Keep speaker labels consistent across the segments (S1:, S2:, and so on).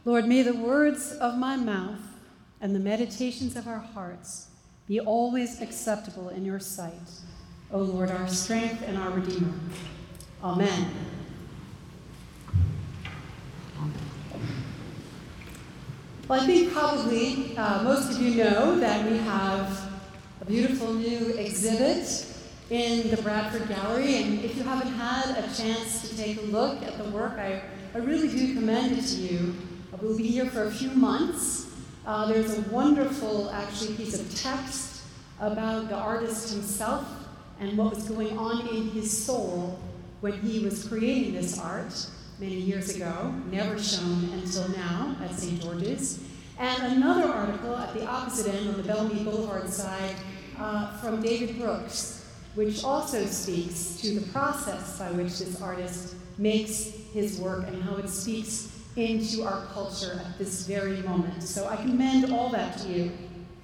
S1: Lord, may the words of my mouth and the meditations of our hearts be always acceptable in your sight, O Lord, our strength and our Redeemer. Amen. Well, I think probably most of you know that we have a beautiful new exhibit in the Bradford Gallery, and if you haven't had a chance to take a look at the work, I really do commend it to you. We'll be here for a few months. There's a wonderful, actually, piece of text about the artist himself and what was going on in his soul when he was creating this art many years ago, never shown until now at St. George's. And another article at the opposite end on the Bellmead Boulevard side from David Brooks, which also speaks to the process by which this artist makes his work and how it speaks into our culture at this very moment. So I commend all that to you.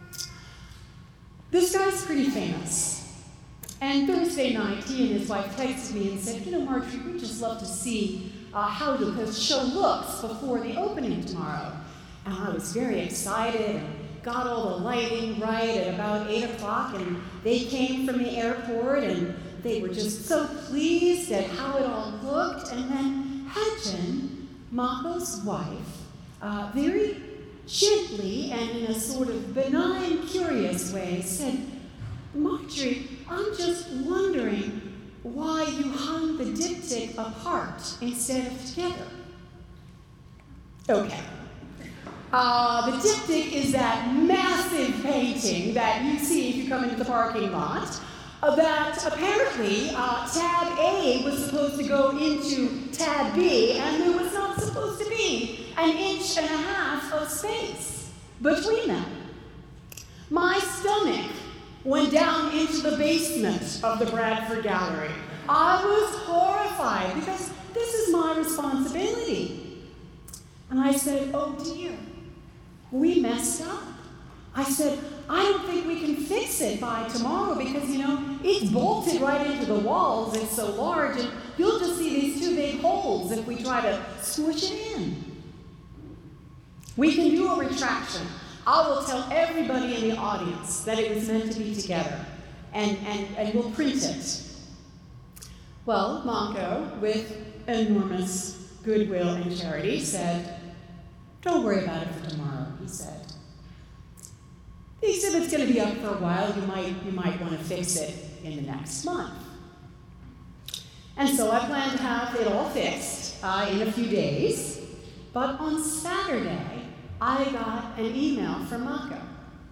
S1: This guy's pretty famous. And Thursday night, he and his wife texted me and said, Marjorie, we'd just love to see how the show looks before the opening tomorrow. And I was very excited and got all the lighting right at about 8 o'clock, and they came from the airport, and they were just so pleased at how it all looked. And then Hedgen, Mako's wife, very gently and in a sort of benign, curious way said, Marjorie, I'm just wondering why you hung the diptych apart instead of together. Okay. The diptych is that massive painting that you see if you come into the parking lot, that apparently tab A was supposed to go into tab B, and there was not supposed to be an inch and a half of space between them. My stomach went down into the basement of the Bradford Gallery. I was horrified because this is my responsibility. And I said, oh dear, we messed up. I said, I don't think we can fix it by tomorrow because, it's bolted right into the walls. It's so large, and you'll just see these two big holes if we try to squish it in. We can do a retraction. I will tell everybody in the audience that it was meant to be together, and we'll print it. Well, Mako, with enormous goodwill and charity, said, don't worry about it for tomorrow, he said. The exhibit's going to be up for a while. You might want to fix it in the next month. And so I plan to have it all fixed in a few days. But on Saturday, I got an email from Mako.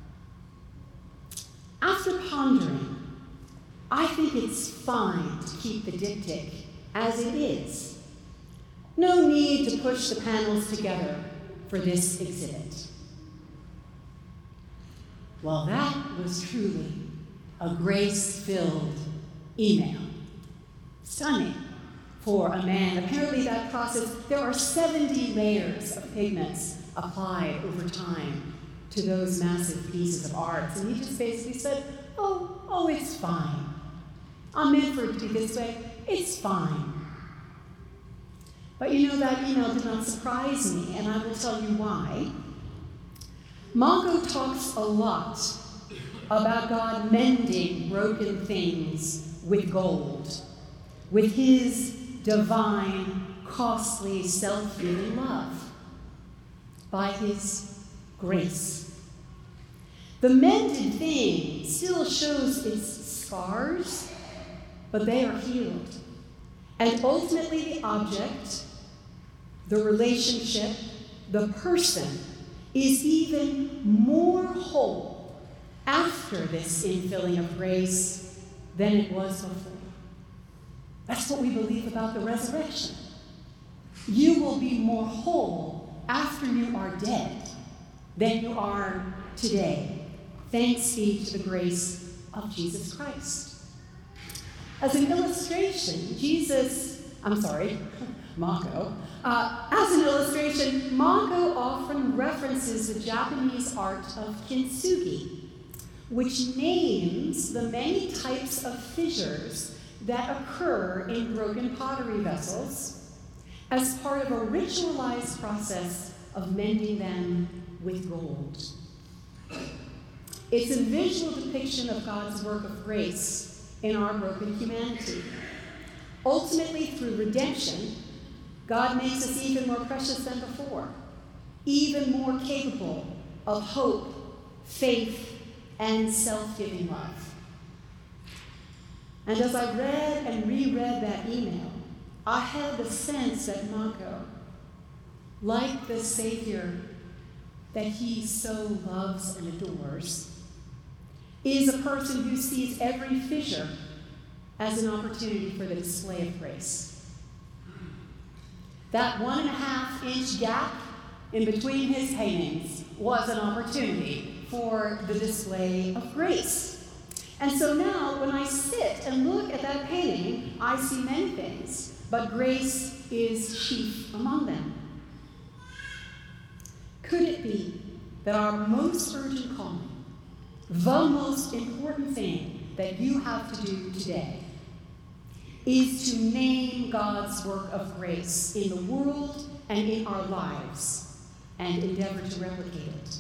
S1: After pondering, I think it's fine to keep the diptych as it is. No need to push the panels together for this exhibit. Well, that was truly a grace-filled email. Stunning for a man. Apparently that process, there are 70 layers of pigments applied over time to those massive pieces of art. And he just basically said, oh, it's fine. I'm meant for it to be this way. It's fine. But that email did not surprise me, and I will tell you why. Mako talks a lot about God mending broken things with gold, with his divine, costly, self-giving love, by his grace. The mended thing still shows its scars, but they are healed. And ultimately the object, the relationship, the person, is even more whole after this infilling of grace than it was before. That's what we believe about the resurrection. You will be more whole after you are dead than you are today. Thanks be to the grace of Jesus Christ. As an illustration, Mako. As an illustration, Mako often references the Japanese art of kintsugi, which names the many types of fissures that occur in broken pottery vessels as part of a ritualized process of mending them with gold. It's a visual depiction of God's work of grace in our broken humanity. Ultimately, through redemption, God makes us even more precious than before, even more capable of hope, faith, and self-giving love. And as I read and reread that email, I had the sense that Mako, like the Savior that he so loves and adores, is a person who sees every fissure as an opportunity for the display of grace. That 1.5-inch gap in between his paintings was an opportunity for the display of grace. And so now, when I sit and look at that painting, I see many things, but grace is chief among them. Could it be that our most urgent calling, the most important thing that you have to do today, is to name God's work of grace in the world and in our lives and endeavor to replicate it?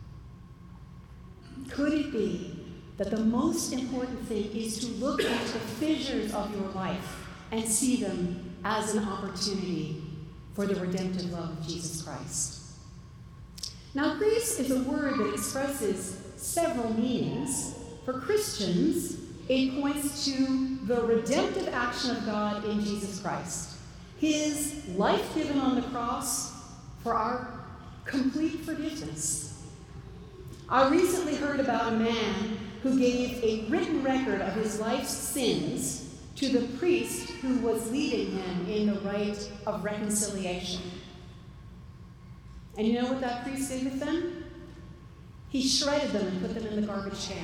S1: Could it be that the most important thing is to look at the fissures of your life and see them as an opportunity for the redemptive love of Jesus Christ? Now, grace is a word that expresses several meanings. For Christians, it points to the redemptive action of God in Jesus Christ, his life given on the cross for our complete forgiveness. I recently heard about a man who gave a written record of his life's sins to the priest who was leading him in the rite of reconciliation. And you know what that priest did with them? He shredded them and put them in the garbage can.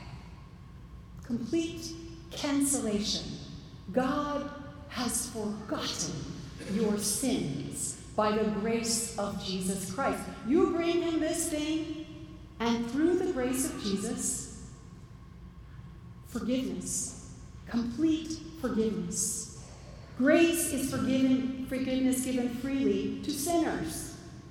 S1: Complete cancellation. God has forgotten your sins by the grace of Jesus Christ. You bring him this thing, and through the grace of Jesus, forgiveness. Complete forgiveness. Grace is forgiveness given freely to sinners.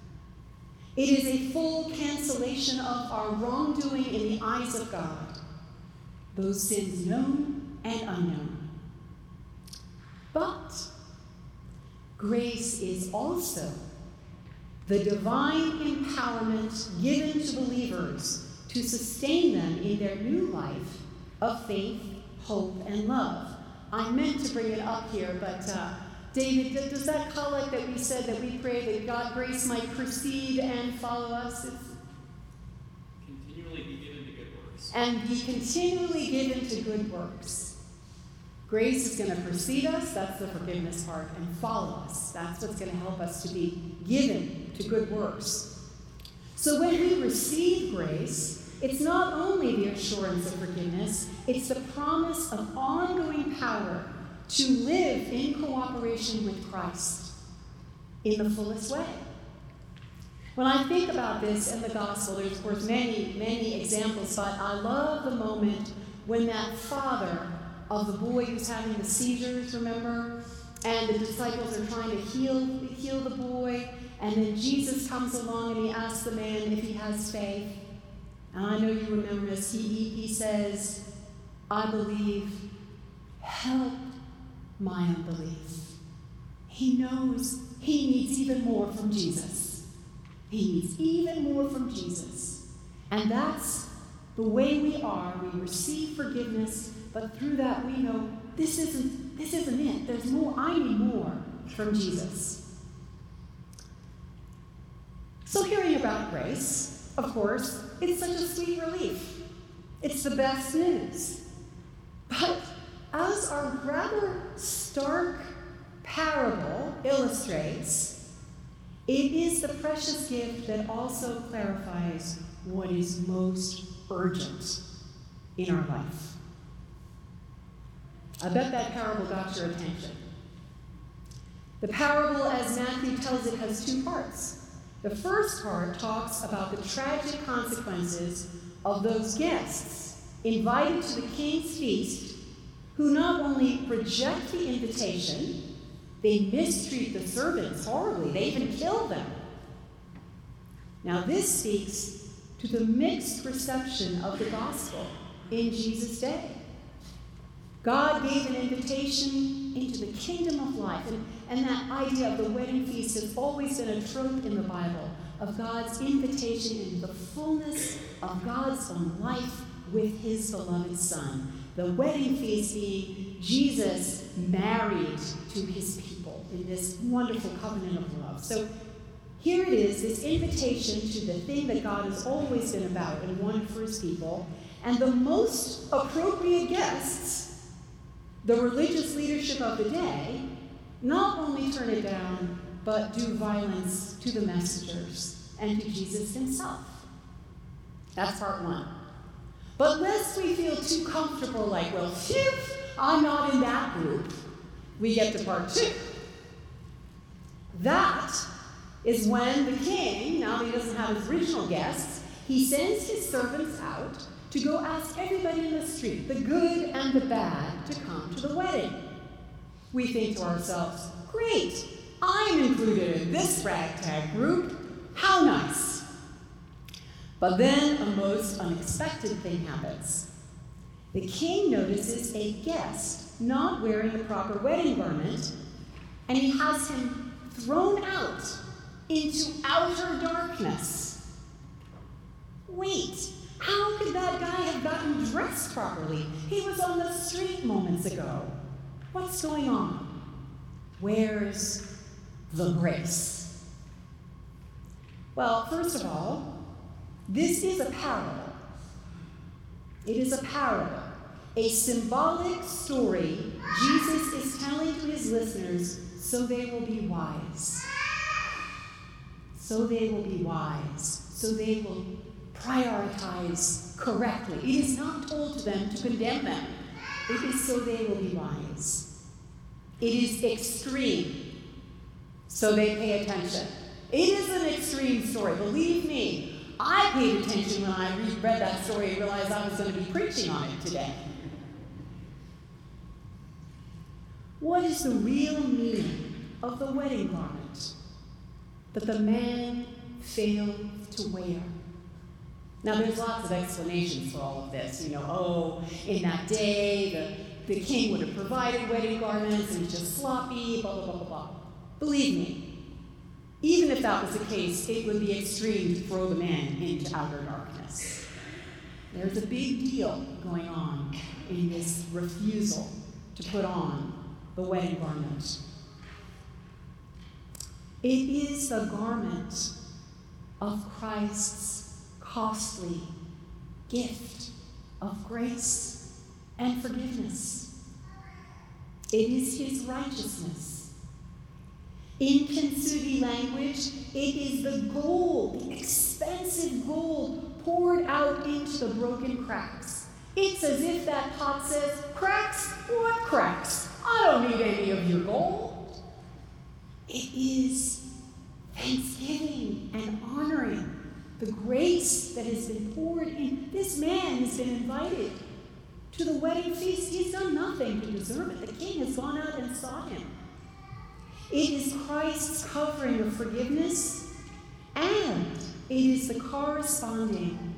S1: It is a full cancellation of our wrongdoing in the eyes of God, those sins known and unknown. But grace is also the divine empowerment given to believers to sustain them in their new life of faith, hope, and love. I meant to bring it up here, but David, does that collect that we said that we pray that God grace might precede and follow us?
S2: Continually be given to good works.
S1: And be continually given to good works. Grace is going to precede us, that's the forgiveness part, and follow us. That's what's going to help us to be given to good works. So when we receive grace, it's not only the assurance of forgiveness, it's the promise of ongoing power to live in cooperation with Christ in the fullest way. When I think about this in the gospel, there's of course many, many examples, but I love the moment when that father of the boy who's having the seizures, remember? And the disciples are trying to heal the boy, and then Jesus comes along and he asks the man if he has faith. And I know you remember this. He says, I believe, help my unbelief. He knows he needs even more from Jesus. He needs even more from Jesus. And that's the way we are. We receive forgiveness, but through that we know this isn't it. There's more. I need more from Jesus. So hearing about grace, of course, it's such a sweet relief. It's the best news. But as our rather stark parable illustrates, it is the precious gift that also clarifies what is most urgent in our life. I bet that parable got your attention. The parable, as Matthew tells it, has two parts. The first part talks about the tragic consequences of those guests invited to the king's feast who not only reject the invitation, they mistreat the servants horribly. They even kill them. Now, this speaks to the mixed reception of the gospel in Jesus' day. God gave an invitation into the kingdom of life, and that idea of the wedding feast has always been a trope in the Bible, of God's invitation into the fullness of God's own life with his beloved Son. The wedding feast being Jesus married to his people in this wonderful covenant of love. So here it is, this invitation to the thing that God has always been about and wanted for his people, and the most appropriate guests, the religious leadership of the day, not only turn it down, but do violence to the messengers and to Jesus himself. That's part one. But lest we feel too comfortable, like, well, phew, I'm not in that group, we get to part two. That is when the king, now that he doesn't have his original guests, he sends his servants out to go ask everybody in the street, the good and the bad, to come to the wedding. We think to ourselves, great, I'm included in this ragtag group. How nice. But then a most unexpected thing happens. The king notices a guest not wearing the proper wedding garment, and he has him thrown out into outer darkness. Wait, how could that guy have gotten dressed properly? He was on the street moments ago. What's going on? Where's the grace? Well, first of all, this is a parable. It is a parable, a symbolic story Jesus is telling to his listeners so they will be wise. So they will be wise. So they will prioritize correctly. It is not told to them to condemn them. It is so they will be wise. It is extreme, so they pay attention. It is an extreme story. Believe me, I paid attention when I read that story and realized I was going to be preaching on it today. What is the real meaning of the wedding garment that the man failed to wear? Now, there's lots of explanations for all of this. In that day, the king would have provided wedding garments, and it's just sloppy, blah, blah, blah, blah, blah. Believe me, even if that was the case, it would be extreme to throw the man into outer darkness. There's a big deal going on in this refusal to put on the wedding garment. It is the garment of Christ's costly gift of grace and forgiveness. It is his righteousness. In Kintsugi language, it is the gold, the expensive gold poured out into the broken cracks. It's as if that pot says, cracks? What cracks? I don't need any of your gold. It is thanksgiving and honoring the grace that has been poured in. This man has been invited to the wedding feast. He's done nothing to deserve it. The king has gone out and sought him. It is Christ's covering of forgiveness, and it is the corresponding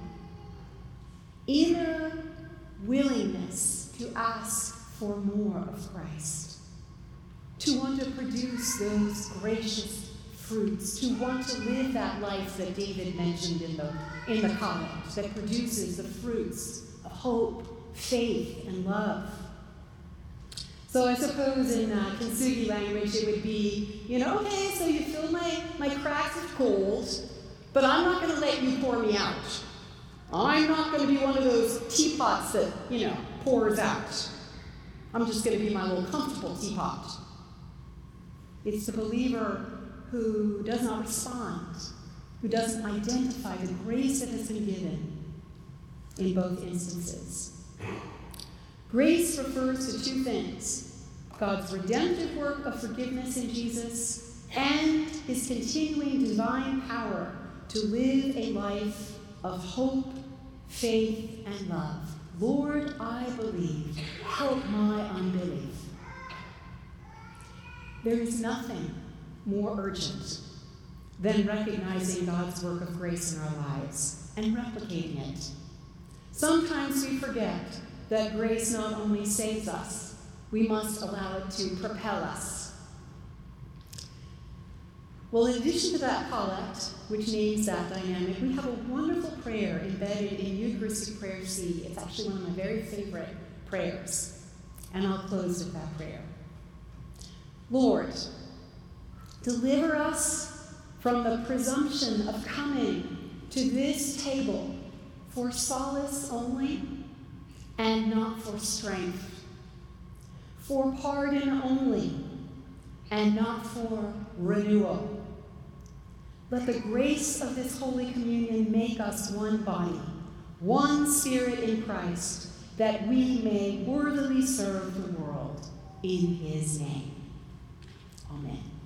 S1: inner willingness to ask for more of Christ, to want to produce those gracious fruits, to want to live that life that David mentioned in the collect, that produces the fruits of hope, faith, and love. So I suppose in Kintsugi language it would be, okay, so you fill my cracks with gold, but I'm not going to let you pour me out. I'm not going to be one of those teapots that, pours out. I'm just going to be my little comfortable teapot. It's the believer who does not respond, who doesn't identify the grace that has been given in both instances. Grace refers to two things: God's redemptive work of forgiveness in Jesus and his continuing divine power to live a life of hope, faith, and love. Lord, I believe. Help my unbelief. There is nothing more urgent, then recognizing God's work of grace in our lives and replicating it. Sometimes we forget that grace not only saves us, we must allow it to propel us. Well, in addition to that collect, which names that dynamic, we have a wonderful prayer embedded in Eucharistic Prayer C. It's actually one of my very favorite prayers. And I'll close with that prayer. Lord, deliver us from the presumption of coming to this table for solace only and not for strength, for pardon only and not for renewal. Let the grace of this Holy Communion make us one body, one spirit in Christ, that we may worthily serve the world in his name. Amen.